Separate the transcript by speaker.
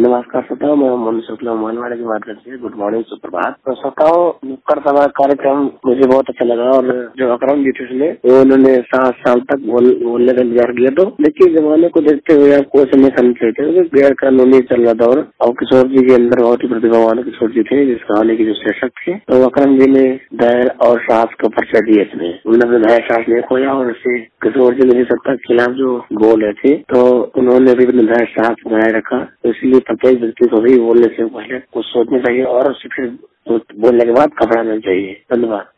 Speaker 1: नमस्कार श्रोताओं, मैं मोहम्मद शुक्ला मोहनवाड़ा की बात करती है। गुड मॉर्निंग, सुप्रभात। तो श्रोताओं, नुक्कड़ सभा कार्यक्रम मुझे बहुत अच्छा लगा और जो अकरम जी थे उसमें उन्होंने 7 साल तक बोलने का इंतजार किया। तो देखिए, जमाने को देखते हुए आप कोई समय करना चाहिए, गैर कानूनी चल रहा था और किशोर जी के अंदर बहुत ही प्रतिभावान किशोर जी थे, जिस कहानी के जो शीर्षक थे। तो अकरम जी ने धैर्य और साहस का परिचय दिए थे। उन्होंने धैर्य साहस नहीं खोया और उससे किशोर जी ने सत्ता के खिलाफ जो गोल है थे, तो उन्होंने भी धैर्य साहस बनाए रखा। तो इसलिए प्रत्येक व्यक्ति को भी बोलने से पहले कुछ सोचना चाहिए और उससे फिर बोलने के बाद घबराना चाहिए। धन्यवाद।